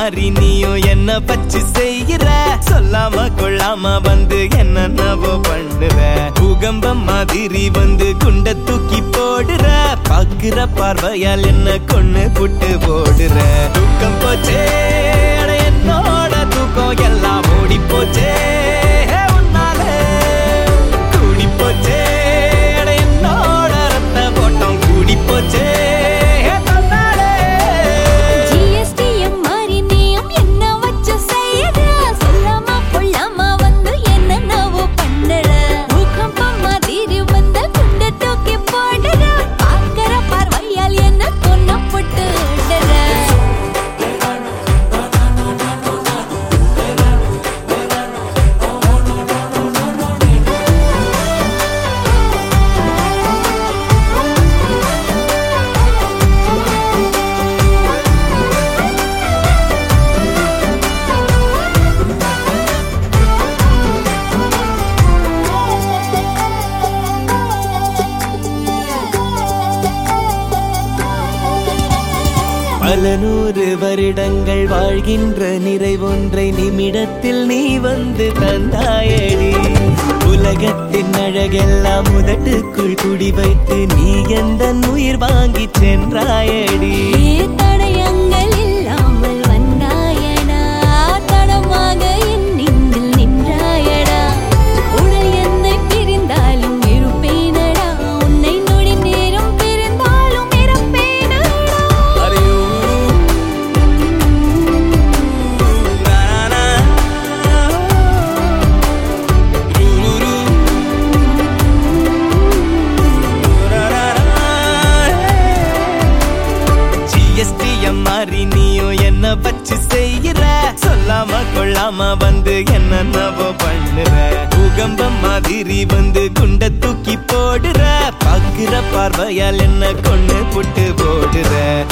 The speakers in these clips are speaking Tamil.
மாறி நீயும் என்ன பச்சு செய்கிற சொல்லாம கொள்ளாம வந்து என்னென்னவோ பண்ணுற பூகம்பம் மாதிரி வந்து குண்ட தூக்கி போடுற பாக்குற பார்வையால் என்ன கொன்னு புட்டு போடுற தூக்கம் போச்சே என்னோட தூக்கம் எல்லாம் ஓடி போச்சே உன்னால கூடி போச்சே என்னோட ரத்த ஓட்டம் கூடி போச்சே பல 100 வருடங்கள் வாழ்கின்ற நிறைவொன்றை நிமிடத்தில் நீ வந்து தந்தாயடி உலகத்தின் அழகெல்லாம் முதட்டுக்குள் குடி வைத்து நீ எந்த உயிர் வாங்கி சென்றாயடி தடயங்கள் இல்லாமல் வந்தாயடா தடமாக என் நெஞ்சில் நின்றாயடா உடல் என்னை பிரிந்தாலும் இருப்பேனடா உன்னை நொடி நேரம் பிரிந்தாலும் இருப்பேனடா மாறி நீயும் என்ன பச்சு செய்கிற சொல்லாம கொள்ளாம வந்து என்னென்னவோ பண்ணுற பூகம்பம் மாதிரி வந்து குண்ட தூக்கி போடுற பாக்குற பார்வையால் என்ன கொன்னு புட்டு போடுற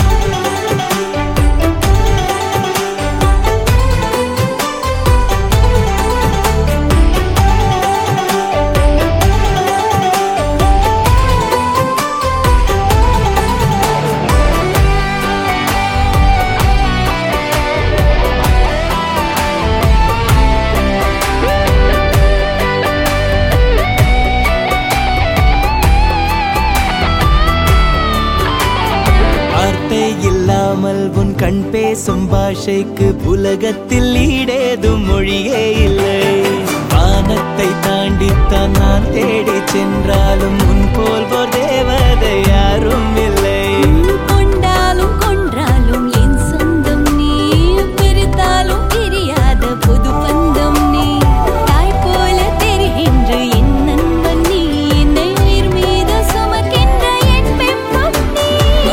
இல்லாமல் உன் கண் பேசும் பாஷைக்கு உலகத்தில் ஈடேதும் மொழியே இல்லை வானத்தை தாண்டித்தான் நான் தேடி சென்றாலும் உன் போல் ஒரு தேவதை யாரும் இல்லை கொண்டாலும் கொன்றாலும் என் சொந்தம் நீ பிரித்தாலும் பிரியாத புது பந்தம் நீ தாய் போல தெரிகின்ற என் நண்பன் நீ என்னை உயிர் மீது சுமக்கின்ற என் பெண்மம் நீ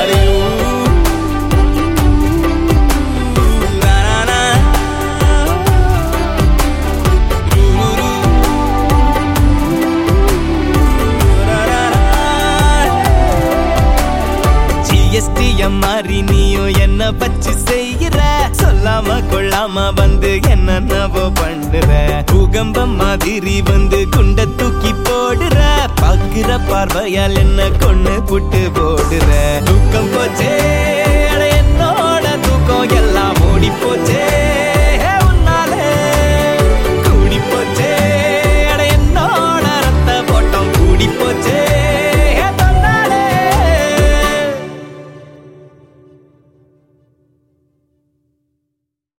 மாறி நீயும் என்ன பச்சு செய்கிற சொல்லாம கொள்ளாம வந்து என்னென்னவோ பண்ணுற பூகம்பம் மாதிரி வந்து குண்ட தூக்கி போடுற பாக்குற பார்வையால் என்ன கொன்னு புட்டு போடுற தூக்கம் போச்சே